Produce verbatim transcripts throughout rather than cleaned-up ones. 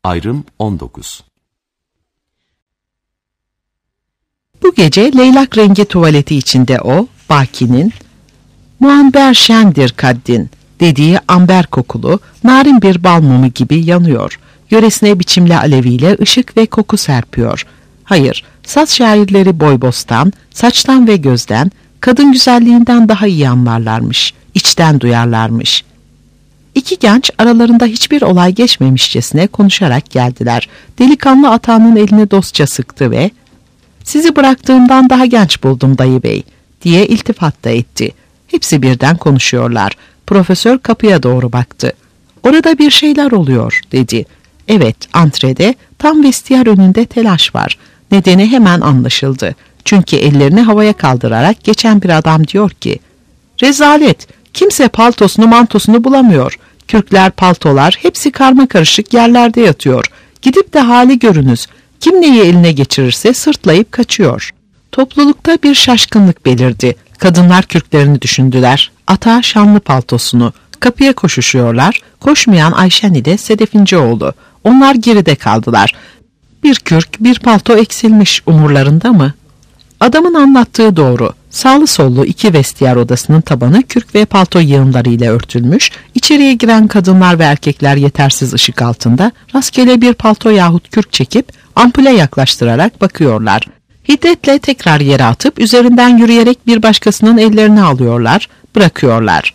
Ayrım on dokuz. Bu gece leylak rengi tuvaleti içinde o, Baki'nin "Muamber şendir kaddin" dediği amber kokulu, narin bir bal mumu gibi yanıyor. Yöresine biçimli aleviyle ışık ve koku serpiyor. Hayır, saz şairleri boybostan, saçtan ve gözden, kadın güzelliğinden daha iyi anlarlarmış, içten duyarlarmış. İki genç aralarında hiçbir olay geçmemişçesine konuşarak geldiler. Delikanlı atağının elini dostça sıktı ve "Sizi bıraktığımdan daha genç buldum dayı bey" diye iltifat da etti. Hepsi birden konuşuyorlar. Profesör kapıya doğru baktı. "Orada bir şeyler oluyor" dedi. Evet, antrede tam vestiyer önünde telaş var. Nedeni hemen anlaşıldı. Çünkü ellerini havaya kaldırarak geçen bir adam diyor ki, "Rezalet, kimse paltosunu mantosunu bulamıyor. Kürkler, paltolar hepsi karmakarışık yerlerde yatıyor. Gidip de hali görünüz. Kim neyi eline geçirirse sırtlayıp kaçıyor." Toplulukta bir şaşkınlık belirdi. Kadınlar kürklerini düşündüler. Ata şanlı paltosunu. Kapıya koşuşuyorlar. Koşmayan Ayşen ile Sedefincioğlu. Onlar geride kaldılar. Bir kürk, bir palto eksilmiş, umurlarında mı? Adamın anlattığı doğru. Sağlı sollu iki vestiyer odasının tabanı kürk ve palto yığınlarıyla örtülmüş. İçeriye giren kadınlar ve erkekler yetersiz ışık altında rastgele bir palto yahut kürk çekip ampule yaklaştırarak bakıyorlar. Hiddetle tekrar yere atıp üzerinden yürüyerek bir başkasının ellerini alıyorlar, bırakıyorlar.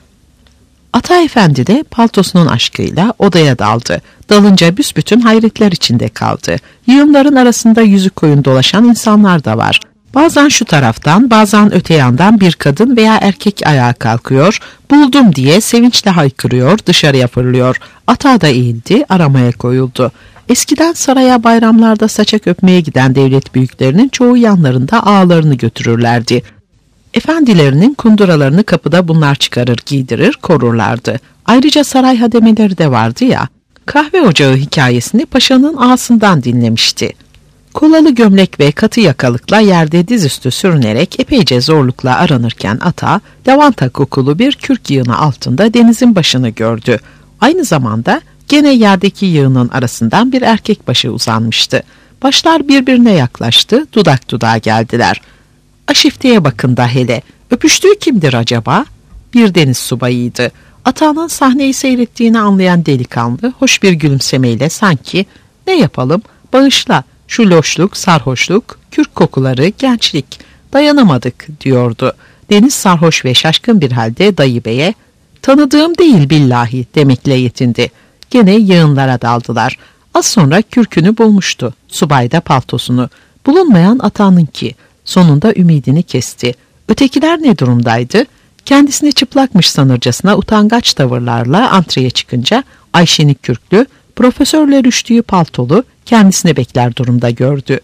Ata Efendi de paltosunun aşkıyla odaya daldı. Dalınca büsbütün hayretler içinde kaldı. Yığınların arasında yüzü koyun dolaşan insanlar da var. Bazen şu taraftan, bazen öte yandan bir kadın veya erkek ayağa kalkıyor, "Buldum" diye sevinçle haykırıyor, dışarıya fırlıyor. Ata da eğildi, aramaya koyuldu. Eskiden saraya bayramlarda saçak öpmeye giden devlet büyüklerinin çoğu yanlarında ağalarını götürürlerdi. Efendilerinin kunduralarını kapıda bunlar çıkarır, giydirir, korurlardı. Ayrıca saray hademeleri de vardı ya. Kahve ocağı hikayesini paşanın ağasından dinlemişti. Kolalı gömlek ve katı yakalıkla yerde dizüstü sürünerek epeyce zorlukla aranırken ata, lavanta kokulu bir kürk yığını altında denizin başını gördü. Aynı zamanda gene yerdeki yığının arasından bir erkek başı uzanmıştı. Başlar birbirine yaklaştı, dudak dudağa geldiler. "Aşifteye bakın da hele, öpüştüğü kimdir acaba?" Bir deniz subayıydı. Atağının sahneyi seyrettiğini anlayan delikanlı, hoş bir gülümsemeyle sanki, "Ne yapalım, bağışla, şu loşluk, sarhoşluk, kürk kokuları, gençlik, dayanamadık" diyordu. Deniz sarhoş ve şaşkın bir halde dayı beye, "Tanıdığım değil billahi" demekle yetindi. Gene yığınlara daldılar. Az sonra kürkünü bulmuştu, subay da paltosunu. Bulunmayan atağınınki. Sonunda ümidini kesti. Ötekiler ne durumdaydı? Kendisini çıplakmış sanırcasına utangaç tavırlarla antreye çıkınca Ayşe'nin kürklü, profesörle rüştüğü paltolu kendisini bekler durumda gördü.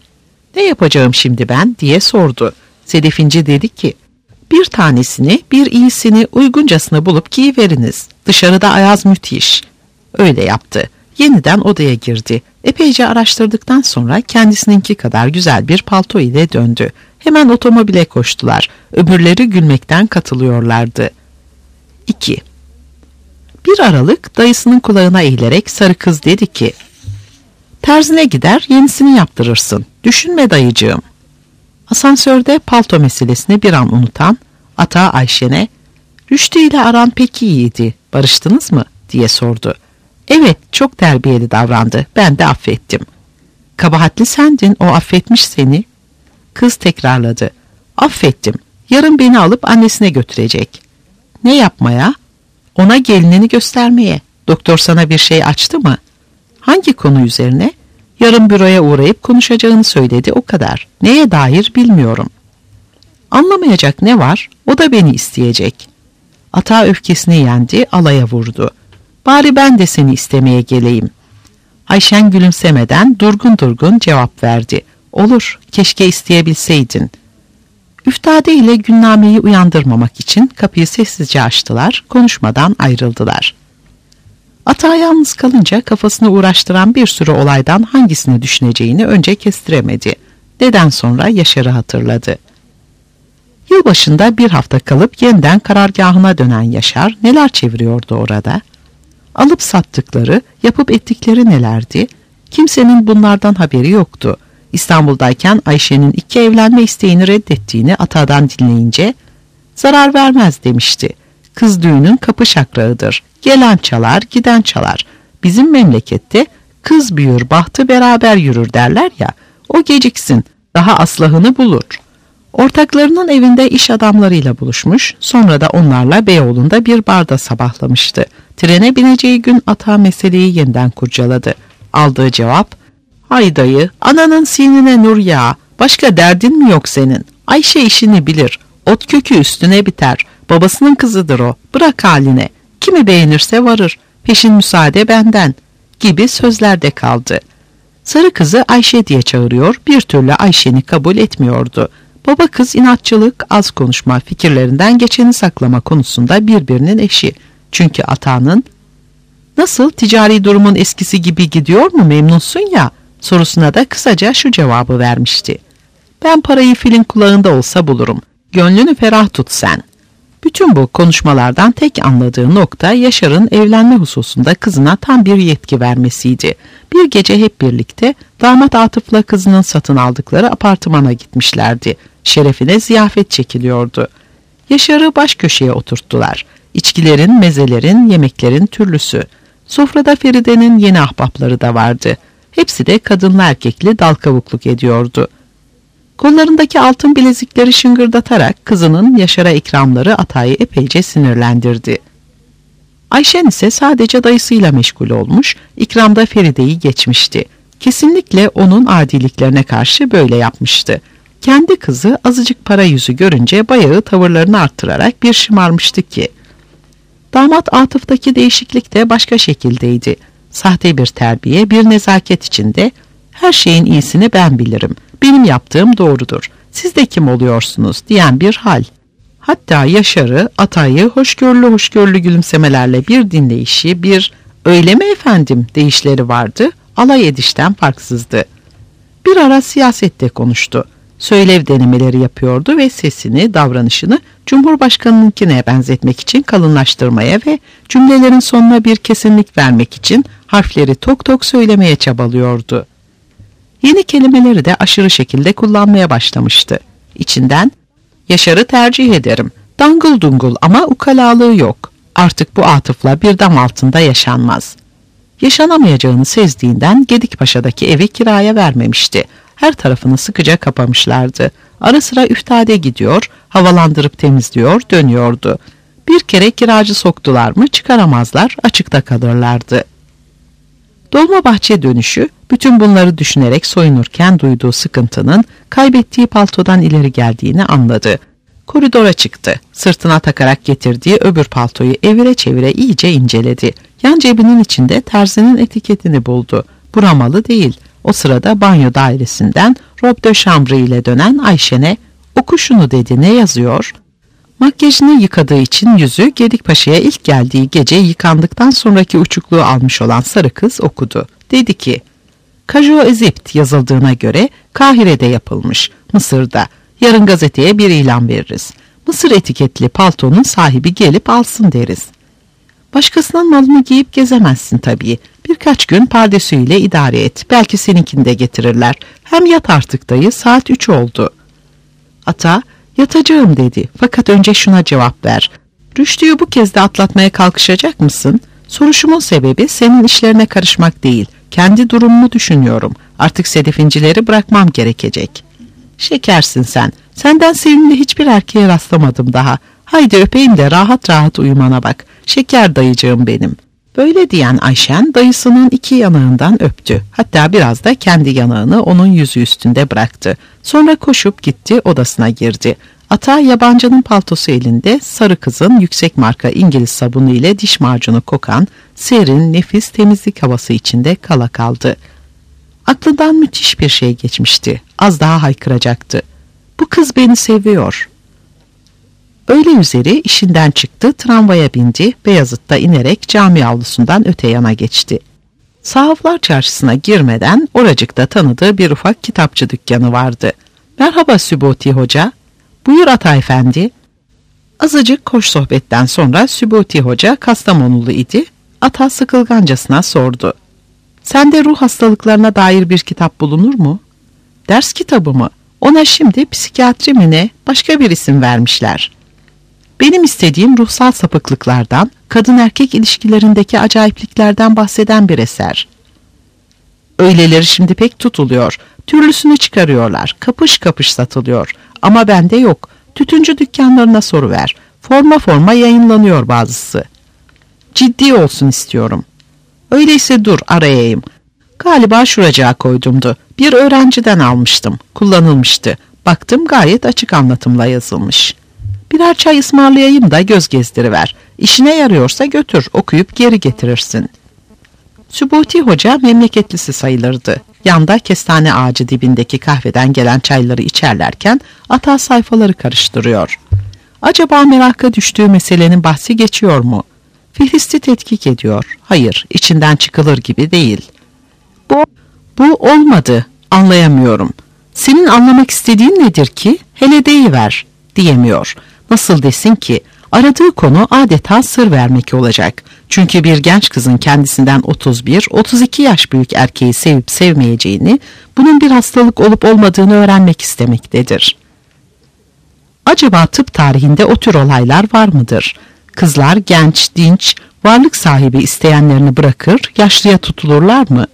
"Ne yapacağım şimdi ben?" diye sordu. Sedefinci dedi ki, "Bir tanesini, bir iyisini uyguncasını bulup giyiveriniz. Dışarıda ayaz müthiş." Öyle yaptı. Yeniden odaya girdi. Epeyce araştırdıktan sonra kendisininki kadar güzel bir palto ile döndü. Hemen otomobile koştular. Öbürleri gülmekten katılıyorlardı. iki. Bir aralık dayısının kulağına eğilerek sarı kız dedi ki, "Terzine gider yenisini yaptırırsın. Düşünme dayıcığım." Asansörde palto meselesini bir an unutan ata Ayşen'e, "Rüştü ile aran pek iyiydi. Barıştınız mı?" diye sordu. "Evet, çok terbiyeli davrandı. Ben de affettim." "Kabahatli sendin, o affetmiş seni." Kız tekrarladı. "Affettim. Yarın beni alıp annesine götürecek." "Ne yapmaya?" "Ona gelinini göstermeye. Doktor sana bir şey açtı mı?" "Hangi konu üzerine?" "Yarın büroya uğrayıp konuşacağını söyledi, o kadar. Neye dair bilmiyorum." "Anlamayacak ne var? O da beni isteyecek." Ata öfkesini yendi, alaya vurdu. "Bari ben de seni istemeye geleyim." Ayşen gülümsemeden durgun durgun cevap verdi. "Olur, keşke isteyebilseydin." Üftade ile Gülname'yi uyandırmamak için kapıyı sessizce açtılar, konuşmadan ayrıldılar. Ata yalnız kalınca kafasını uğraştıran bir sürü olaydan hangisini düşüneceğini önce kestiremedi. Neden sonra Yaşar'ı hatırladı. Yılbaşında bir hafta kalıp yeniden karargahına dönen Yaşar neler çeviriyordu orada? Alıp sattıkları, yapıp ettikleri nelerdi? Kimsenin bunlardan haberi yoktu. İstanbul'dayken Ayşe'nin iki evlenme isteğini reddettiğini Ata'dan dinleyince zarar vermez demişti. Kız düğünün kapı şakrağıdır. Gelen çalar, giden çalar. Bizim memlekette kız büyür, bahtı beraber yürür derler ya. O geciksin, daha aslahını bulur. Ortaklarının evinde iş adamlarıyla buluşmuş, sonra da onlarla Beyoğlu'nda bir barda sabahlamıştı. Trene bineceği gün Ata meseleyi yeniden kurcaladı. Aldığı cevap, "Hay dayı, ananın sinine nur yağı, başka derdin mi yok senin? Ayşe işini bilir, ot kökü üstüne biter, babasının kızıdır o, bırak haline, kimi beğenirse varır, peşin müsaade benden," gibi sözlerde kaldı. Sarı kızı Ayşe diye çağırıyor, bir türlü Ayşe'ni kabul etmiyordu. Baba kız inatçılık, az konuşma, fikirlerinden geçeni saklama konusunda birbirinin eşi. Çünkü Ata'nın "Nasıl, ticari durumun eskisi gibi gidiyor mu, memnunsun ya?" sorusuna da kısaca şu cevabı vermişti: "Ben parayı filin kulağında olsa bulurum. Gönlünü ferah tut sen." Bütün bu konuşmalardan tek anladığı nokta Yaşar'ın evlenme hususunda kızına tam bir yetki vermesiydi. Bir gece hep birlikte damat Atıf'la kızının satın aldıkları apartmana gitmişlerdi. Şerefine ziyafet çekiliyordu. Yaşar'ı baş köşeye oturttular. İçkilerin, mezelerin, yemeklerin türlüsü. Sofrada Feride'nin yeni ahbapları da vardı. Hepsi de kadınlı erkekli dal kavukluk ediyordu. Kollarındaki altın bilezikleri şıngırdatarak kızının Yaşar'a ikramları Ata'yı epeyce sinirlendirdi. Ayşen ise sadece dayısıyla meşgul olmuş, ikramda Feride'yi geçmişti. Kesinlikle onun adiliklerine karşı böyle yapmıştı. Kendi kızı azıcık para yüzü görünce bayağı tavırlarını arttırarak bir şımarmıştı ki. Damat Atıf'taki değişiklik de başka şekildeydi. Sahte bir terbiye, bir nezaket içinde "Her şeyin iyisini ben bilirim, benim yaptığım doğrudur, siz de kim oluyorsunuz?" diyen bir hal. Hatta Yaşar'ı, Ata'yı hoşgörülü hoşgörülü gülümsemelerle bir dinleyişi, bir "Öyle mi efendim?" deyişleri vardı, alay edişten farksızdı. Bir ara siyasette konuştu. Söylev denemeleri yapıyordu ve sesini, davranışını Cumhurbaşkanı'nınkine benzetmek için kalınlaştırmaya ve cümlelerin sonuna bir kesinlik vermek için harfleri tok tok söylemeye çabalıyordu. Yeni kelimeleri de aşırı şekilde kullanmaya başlamıştı. İçinden "Yaşar'ı tercih ederim, dangıl dungul ama ukalalığı yok. Artık bu Atıf'la bir dam altında yaşanmaz." Yaşanamayacağını sezdiğinden Gedikpaşa'daki evi kiraya vermemişti. Her tarafını sıkıca kapamışlardı. Ara sıra üftade gidiyor, havalandırıp temizliyor, dönüyordu. Bir kere kiracı soktular mı çıkaramazlar, açıkta kalırlardı. Dolmabahçe dönüşü, bütün bunları düşünerek soyunurken duyduğu sıkıntının kaybettiği paltodan ileri geldiğini anladı. Koridora çıktı. Sırtına takarak getirdiği öbür paltoyu evire çevire iyice inceledi. Yan cebinin içinde terzinin etiketini buldu. Buramalı değil. O sırada banyo dairesinden robe de chambre ile dönen Ayşen'e "Oku şunu" dedi. "Ne yazıyor?" Makyajını yıkadığı için yüzü Gedikpaşa'ya ilk geldiği gece yıkandıktan sonraki uçukluğu almış olan sarı kız okudu. Dedi ki, "Cajo Ezipt yazıldığına göre Kahire'de yapılmış, Mısır'da. Yarın gazeteye bir ilan veririz. Mısır etiketli paltonun sahibi gelip alsın deriz. Başkasının malını giyip gezemezsin tabii. Birkaç gün pardesüyle idare et. Belki seninkini de getirirler. Hem yat artık dayı, saat üç oldu." Ata, "Yatacağım" dedi. "Fakat önce şuna cevap ver. Rüştü'yü bu kez de atlatmaya kalkışacak mısın? Soruşumun sebebi senin işlerine karışmak değil. Kendi durumumu düşünüyorum. Artık sedefincileri bırakmam gerekecek." "Şekersin sen. Senden sevimli hiçbir erkeğe rastlamadım daha. Haydi öpeyim de rahat rahat uyumana bak. Şeker dayıcığım benim." Böyle diyen Ayşen dayısının iki yanağından öptü. Hatta biraz da kendi yanağını onun yüzü üstünde bıraktı. Sonra koşup gitti, odasına girdi. Ata yabancının paltosu elinde, sarı kızın yüksek marka İngiliz sabunu ile diş macunu kokan serin, nefis temizlik havası içinde kala kaldı. Aklından müthiş bir şey geçmişti. Az daha haykıracaktı. "Bu kız beni seviyor." Öğle üzeri işinden çıktı, tramvaya bindi, Beyazıt'ta inerek cami avlusundan öte yana geçti. Sahaflar Çarşısı'na girmeden oracıkta tanıdığı bir ufak kitapçı dükkanı vardı. "Merhaba Sübuti Hoca." "Buyur Ata Efendi." Azıcık hoş sohbetten sonra Sübuti Hoca Kastamonulu idi. Ata sıkılgancasına sordu. Sende ruh hastalıklarına dair bir kitap bulunur mu? Ders kitabı mı? Ona şimdi psikiyatri mi ne, başka bir isim vermişler. Benim istediğim ruhsal sapıklıklardan, kadın erkek ilişkilerindeki acayipliklerden bahseden bir eser. Öyleleri şimdi pek tutuluyor. Türlüsünü çıkarıyorlar. Kapış kapış satılıyor. Ama bende yok. Tütüncü dükkanlarına soruver. Forma forma yayınlanıyor bazısı. Ciddi olsun istiyorum. Öyleyse dur arayayım. Galiba şuracağa koydumdu. Bir öğrenciden almıştım. Kullanılmıştı. Baktım gayet açık anlatımla yazılmış. Birer çay ısmarlayayım da göz gezdiriver. İşine yarıyorsa götür, okuyup geri getirirsin. Sübuti Hoca memleketlisi sayılırdı. Yanda kestane ağacı dibindeki kahveden gelen çayları içerlerken ata sayfaları karıştırıyor. Acaba meraka düştüğü meselenin bahsi geçiyor mu? Fihristi tetkik ediyor. Hayır, içinden çıkılır gibi değil. Bu, bu olmadı, anlayamıyorum. Senin anlamak istediğin nedir ki? Hele deyiver, diyemiyor. Nasıl desin ki? Aradığı konu adeta sır vermek olacak. Çünkü bir genç kızın kendisinden otuz bir otuz iki yaş büyük erkeği sevip sevmeyeceğini, bunun bir hastalık olup olmadığını öğrenmek istemektedir. Acaba tıp tarihinde o tür olaylar var mıdır? Kızlar genç, dinç, varlık sahibi isteyenlerini bırakır, yaşlıya tutulurlar mı?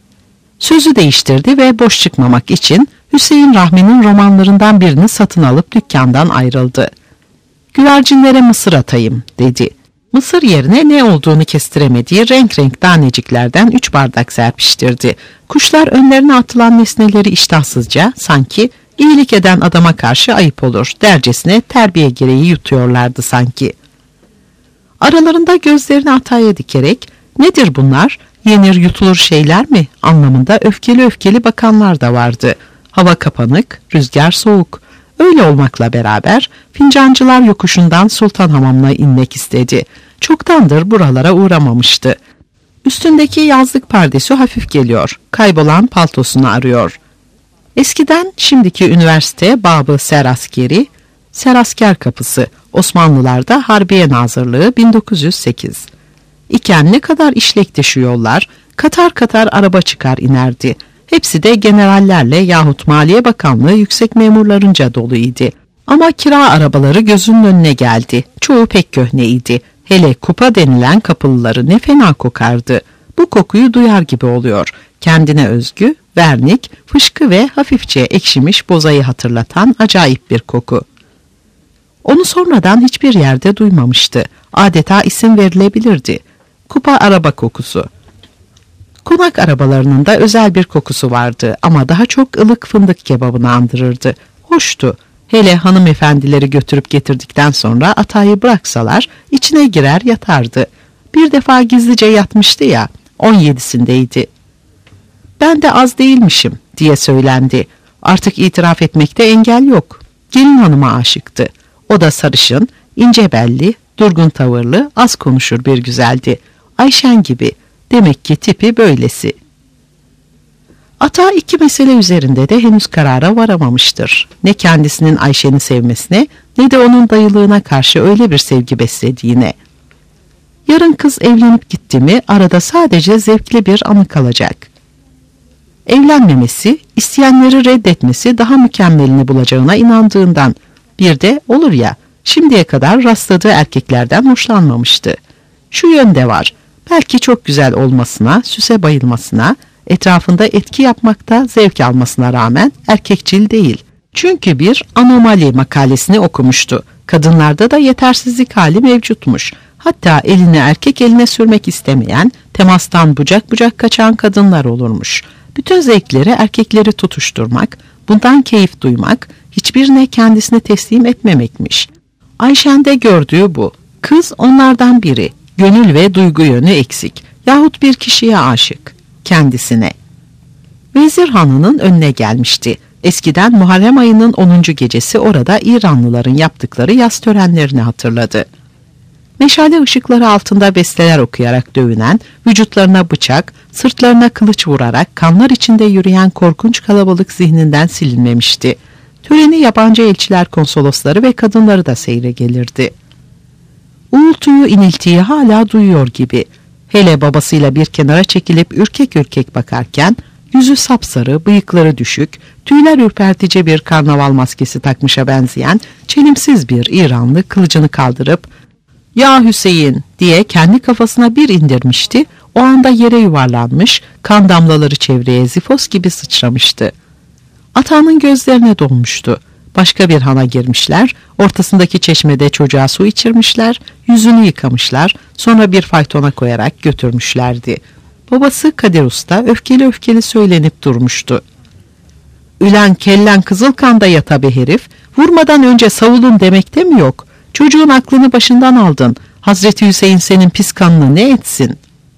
Sözü değiştirdi ve boş çıkmamak için Hüseyin Rahmi'nin romanlarından birini satın alıp dükkandan ayrıldı. Güvercinlere mısır atayım, dedi. Mısır yerine ne olduğunu kestiremediği renk renk taneciklerden üç bardak serpiştirdi. Kuşlar önlerine atılan nesneleri iştahsızca, sanki iyilik eden adama karşı ayıp olur dercesine terbiye gereği yutuyorlardı sanki. Aralarında gözlerini Atay'a dikerek, nedir bunlar, yenir yutulur şeyler mi anlamında öfkeli öfkeli bakanlar da vardı. Hava kapanık, rüzgar soğuk. Öyle olmakla beraber Fincancılar Yokuşu'ndan Sultanhamam'la inmek istedi. Çoktandır buralara uğramamıştı. Üstündeki yazlık pardesü hafif geliyor. Kaybolan paltosunu arıyor. Eskiden şimdiki üniversite babı Seraskeri, Serasker Kapısı, Osmanlılar'da Harbiye Nazırlığı bin dokuz yüz sekiz. İken ne kadar işlekti şu yollar, katar katar araba çıkar inerdi. Hepsi de generallerle yahut Maliye Bakanlığı yüksek memurlarınca doluydu. Ama kira arabaları gözünün önüne geldi. Çoğu pek köhneydi. Hele kupa denilen kapılıları ne fena kokardı. Bu kokuyu duyar gibi oluyor. Kendine özgü, vernik, fışkı ve hafifçe ekşimiş bozayı hatırlatan acayip bir koku. Onu sonradan hiçbir yerde duymamıştı. Adeta isim verilebilirdi. Kupa araba kokusu. Konak arabalarının da özel bir kokusu vardı ama daha çok ılık fındık kebabını andırırdı. Hoştu. Hele hanımefendileri götürüp getirdikten sonra Atay'ı bıraksalar içine girer yatardı. Bir defa gizlice yatmıştı ya, on yedisindeydi. Ben de az değilmişim diye söylendi. Artık itiraf etmekte engel yok. Gelin hanıma aşıktı. O da sarışın, ince belli, durgun tavırlı, az konuşur bir güzeldi. Ayşen gibi. Demek ki tipi böylesi. Ata iki mesele üzerinde de henüz karara varamamıştır. Ne kendisinin Ayşen'i sevmesine ne de onun dayılığına karşı öyle bir sevgi beslediğine. Yarın kız evlenip gitti mi arada sadece zevkli bir anı kalacak. Evlenmemesi, isteyenleri reddetmesi daha mükemmelini bulacağına inandığından, bir de olur ya, şimdiye kadar rastladığı erkeklerden hoşlanmamıştı. Şu yönde var, belki çok güzel olmasına, süse bayılmasına, etrafında etki yapmakta zevk almasına rağmen erkekçil değil. Çünkü bir anomali makalesini okumuştu. Kadınlarda da yetersizlik hali mevcutmuş. Hatta elini erkek eline sürmek istemeyen, temastan bucak bucak kaçan kadınlar olurmuş. Bütün zevkleri erkekleri tutuşturmak, bundan keyif duymak, hiçbirine kendisini teslim etmemekmiş. Ayşen'de gördüğü bu. Kız onlardan biri. Gönül ve duygu yönü eksik. Yahut bir kişiye aşık. Kendisine. Vezir Hanı'nın önüne gelmişti. Eskiden Muharrem ayının onuncu gecesi orada İranlıların yaptıkları yaz törenlerini hatırladı. Meşale ışıkları altında besteler okuyarak dövünen, vücutlarına bıçak, sırtlarına kılıç vurarak kanlar içinde yürüyen korkunç kalabalık zihninden silinmemişti. Töreni yabancı elçiler, konsolosları ve kadınları da seyre gelirdi. Uğultuyu, iniltiyi hala duyuyor gibi. Hele babasıyla bir kenara çekilip ürkek ürkek bakarken, yüzü sapsarı, bıyıkları düşük, tüyler ürpertici bir karnaval maskesi takmışa benzeyen çelimsiz bir İranlı kılıcını kaldırıp "Ya Hüseyin!" diye kendi kafasına bir indirmişti, o anda yere yuvarlanmış, kan damlaları çevreye zifos gibi sıçramıştı. Atağının gözlerine dolmuştu. Başka bir hana girmişler, ortasındaki çeşmede çocuğa su içirmişler, yüzünü yıkamışlar, sonra bir faytona koyarak götürmüşlerdi. Babası Kadir Usta öfkeli öfkeli söylenip durmuştu. "Ülen kellen Kızılkan'da yata be herif, vurmadan önce savulun demekte mi yok? Çocuğun aklını başından aldın, Hazreti Hüseyin senin pis kanını ne etsin?"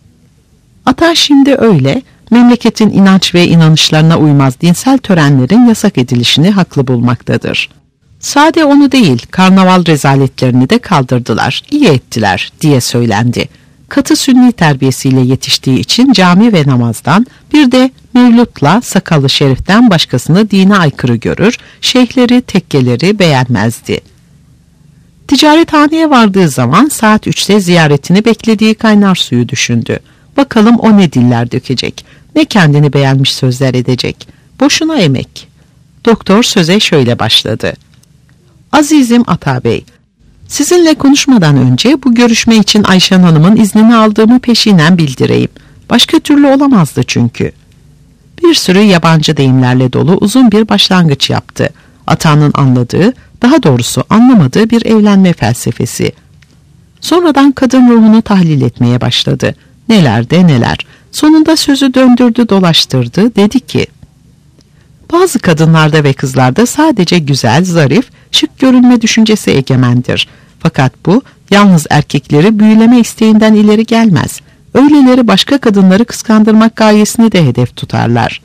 Ata şimdi öyle, memleketin inanç ve inanışlarına uymaz dinsel törenlerin yasak edilişini haklı bulmaktadır. Sade onu değil, karnaval rezaletlerini de kaldırdılar, iyi ettiler diye söylendi. Katı sünni terbiyesiyle yetiştiği için cami ve namazdan, bir de mevlutla sakallı şeriften başkasını dine aykırı görür, şeyhleri, tekkeleri beğenmezdi. Ticarethaneye vardığı zaman saat üçte ziyaretini beklediği kaynar suyu düşündü. Bakalım o ne diller dökecek, ne kendini beğenmiş sözler edecek. Boşuna emek. Doktor söze şöyle başladı. "Azizim Ata Bey, sizinle konuşmadan önce bu görüşme için Ayşen Hanım'ın iznini aldığımı peşinen bildireyim. Başka türlü olamazdı çünkü." Bir sürü yabancı deyimlerle dolu uzun bir başlangıç yaptı. Ata'nın anladığı, daha doğrusu anlamadığı bir evlenme felsefesi. Sonradan kadın ruhunu tahlil etmeye başladı. Neler de neler. Sonunda sözü döndürdü dolaştırdı, dedi ki, "Bazı kadınlarda ve kızlarda sadece güzel, zarif, şık görünme düşüncesi egemendir. Fakat bu yalnız erkekleri büyüleme isteğinden ileri gelmez. Öyleleri başka kadınları kıskandırmak gayesini de hedef tutarlar.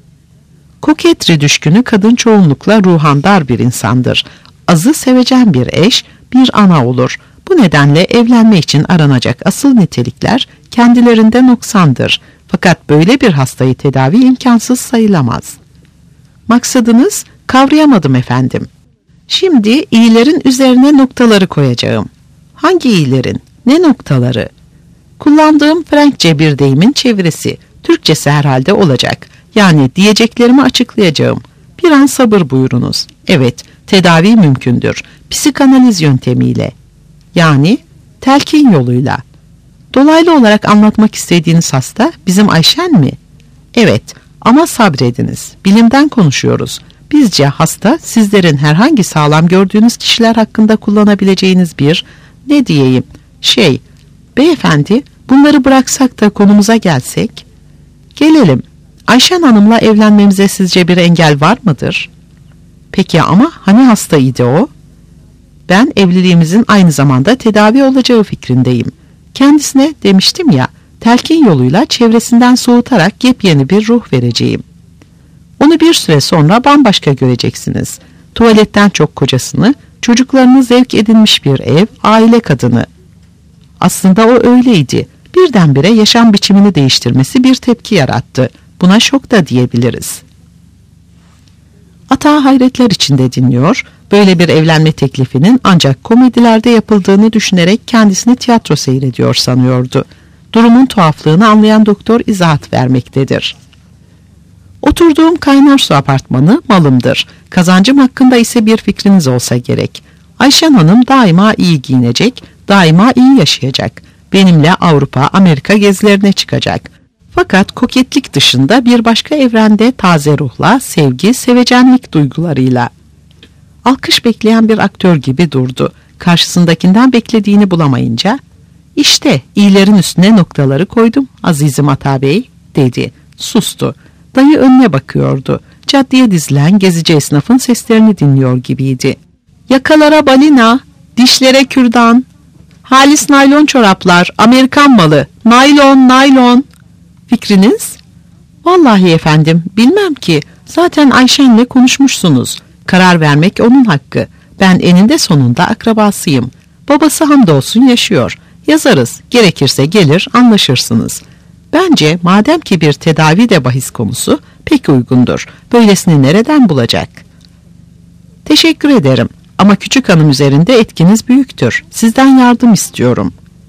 Koketri düşkünü kadın çoğunlukla ruhandar bir insandır. Azı sevecen bir eş, bir ana olur. Bu nedenle evlenme için aranacak asıl nitelikler kendilerinde noksandır. Fakat böyle bir hastayı tedavi imkansız sayılamaz." "Maksadınız?" "Kavrayamadım efendim." "Şimdi iyilerin üzerine noktaları koyacağım." "Hangi iyilerin? Ne noktaları?" "Kullandığım Frenkçe bir deyimin çevirisi. Türkçesi herhalde olacak. Yani diyeceklerimi açıklayacağım. Bir an sabır buyurunuz. Evet, tedavi mümkündür. Psikanaliz yöntemiyle. Yani telkin yoluyla. Dolaylı olarak anlatmak istediğiniz hasta bizim Ayşen mi?" "Evet, ama sabrediniz. Bilimden konuşuyoruz. Bizce hasta sizlerin herhangi sağlam gördüğünüz kişiler hakkında kullanabileceğiniz bir, ne diyeyim, şey, beyefendi bunları bıraksak da konumuza gelsek." "Gelelim. Ayşen Hanım'la evlenmemize sizce bir engel var mıdır?" "Peki ama hani hastaydı o?" "Ben evliliğimizin aynı zamanda tedavi olacağı fikrindeyim. Kendisine demiştim ya, telkin yoluyla çevresinden soğutarak yepyeni bir ruh vereceğim. Onu bir süre sonra bambaşka göreceksiniz. Tuvaletten çok kocasını, çocuklarını zevk edinmiş bir ev, aile kadını. Aslında o öyleydi. Birdenbire yaşam biçimini değiştirmesi bir tepki yarattı. Buna şok da diyebiliriz." Ata hayretler içinde dinliyor, böyle bir evlenme teklifinin ancak komedilerde yapıldığını düşünerek kendisini tiyatro seyrediyor sanıyordu. Durumun tuhaflığını anlayan doktor izahat vermektedir. "Oturduğum kaynar su apartmanı malımdır. Kazancım hakkında ise bir fikriniz olsa gerek. Ayşen Hanım daima iyi giyinecek, daima iyi yaşayacak. Benimle Avrupa, Amerika gezilerine çıkacak. Fakat koketlik dışında bir başka evrende taze ruhla, sevgi, sevecenlik duygularıyla." Alkış bekleyen bir aktör gibi durdu. Karşısındakinden beklediğini bulamayınca, "İşte iyilerin üstüne noktaları koydum azizim Ata Bey," dedi. Sustu. Dayı önüne bakıyordu. Caddeye dizilen gezici esnafın seslerini dinliyor gibiydi. "Yakalara balina, dişlere kürdan, halis naylon çoraplar, Amerikan malı, naylon, naylon." "Fikriniz?" "Vallahi efendim, bilmem ki. Zaten Ayşen'le konuşmuşsunuz. Karar vermek onun hakkı. Ben eninde sonunda akrabasıyım. Babası hamdolsun yaşıyor. Yazarız, gerekirse gelir anlaşırsınız. Bence madem ki bir tedavi de bahis konusu, pek uygundur. Böylesini nereden bulacak?" "Teşekkür ederim ama küçük hanım üzerinde etkiniz büyüktür. Sizden yardım istiyorum."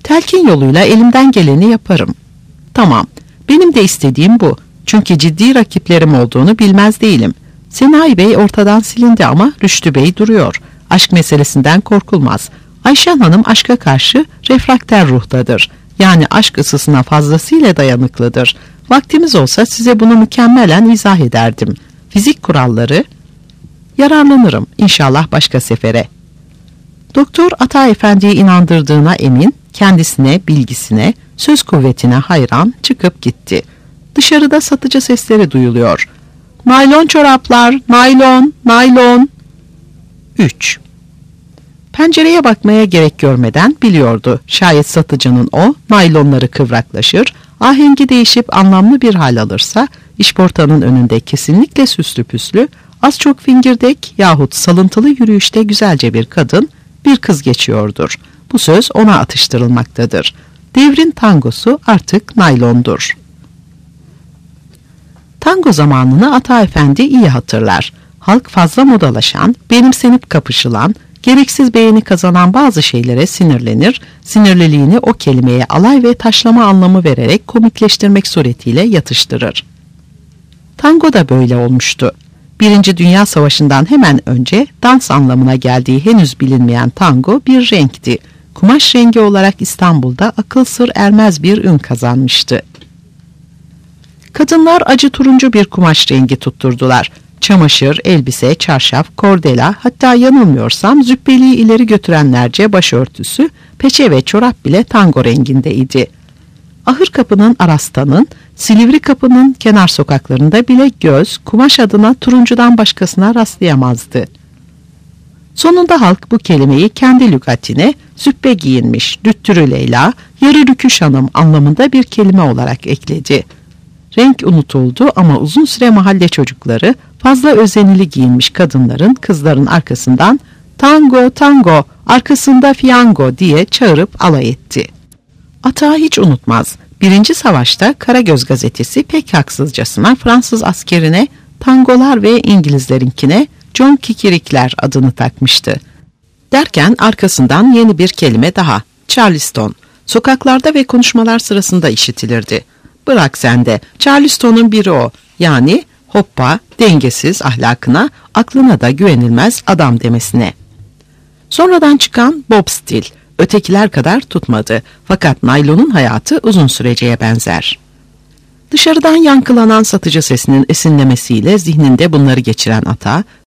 Telkin yoluyla elimden geleni yaparım. Tamam, benim de istediğim bu. Çünkü ciddi rakiplerim olduğunu bilmez değilim. Senayi Bey ortadan silindi ama Rüştü Bey duruyor. Aşk meselesinden korkulmaz. Ayşen Hanım aşka karşı refrakter ruhtadır. Yani aşk ısısına fazlasıyla dayanıklıdır. Vaktimiz olsa size bunu mükemmelen izah ederdim. Fizik kuralları, yararlanırım inşallah başka sefere. Doktor Ata Efendi'yi inandırdığına emin, kendisine, bilgisine, söz kuvvetine hayran çıkıp gitti. Dışarıda satıcı sesleri duyuluyor. Naylon çoraplar, naylon, naylon. üç. Pencereye bakmaya gerek görmeden biliyordu. Şayet satıcının o, naylonları kıvraklaşır, ahengi değişip anlamlı bir hal alırsa, işportanın önünde kesinlikle süslü püslü, az çok fingirdek yahut salıntılı yürüyüşte güzelce bir kadın, bir kız geçiyordur. Bu söz ona atıştırılmaktadır. Devrin tangosu artık naylondur. Tango zamanını Ata Efendi iyi hatırlar. Halk fazla modalaşan, benimsenip kapışılan, gereksiz beğeni kazanan bazı şeylere sinirlenir, sinirliliğini o kelimeye alay ve taşlama anlamı vererek komikleştirmek suretiyle yatıştırır. Tango da böyle olmuştu. Birinci Dünya Savaşı'ndan hemen önce dans anlamına geldiği henüz bilinmeyen tango bir renkti. Kumaş rengi olarak İstanbul'da akıl sır ermez bir ün kazanmıştı. Kadınlar acı turuncu bir kumaş rengi tutturdular. Çamaşır, elbise, çarşaf, kordela, hatta yanılmıyorsam züppeliği ileri götürenlerce başörtüsü, peçe ve çorap bile tango rengindeydi. Ahır Kapı'nın Aras'tanın, Silivri Kapı'nın kenar sokaklarında bile göz, kumaş adına turuncudan başkasına rastlayamazdı. Sonunda halk bu kelimeyi kendi lügatine züppe giyinmiş, düttürü Leyla, yarı rüküş hanım anlamında bir kelime olarak ekledi. Renk unutuldu ama uzun süre mahalle çocukları fazla özenili giyinmiş kadınların, kızların arkasından tango tango, arkasında fiyango diye çağırıp alay etti. Ata hiç unutmaz. Birinci Savaş'ta Karagöz gazetesi pek haksızcasına Fransız askerine tangolar ve İngilizlerinkine John Kikirikler adını takmıştı. Derken arkasından yeni bir kelime daha, Charleston, sokaklarda ve konuşmalar sırasında işitilirdi. Bırak sen de, Charleston'un biri o, yani hoppa, dengesiz ahlakına, aklına da güvenilmez adam demesine. Sonradan çıkan Bob Stil, ötekiler kadar tutmadı, fakat naylonun hayatı uzun süreceğe benzer. Dışarıdan yankılanan satıcı sesinin esinlemesiyle zihninde bunları geçiren Ata,